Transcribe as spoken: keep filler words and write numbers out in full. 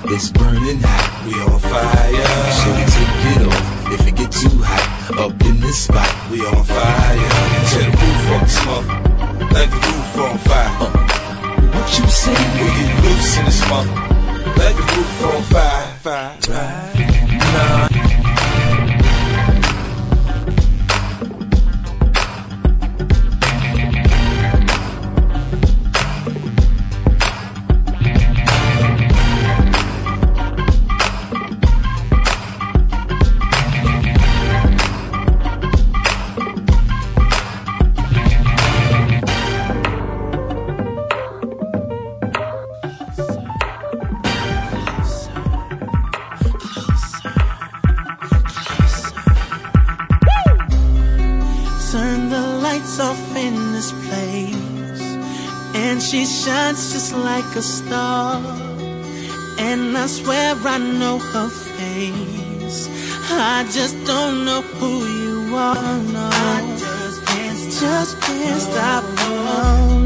It's burning hot, we on fire. So we take it off if it get too hot. Up in this spot, we on fire. Tear the roof off, smoke like the roof on fire. Uh, what you say? We get loose in the smoke like the roof on fire. Fire, fire. Nah. Off in this place, and she shines just like a star, and I swear I know her face. I just don't know who you are, no. I just can't, just can't stop. Oh.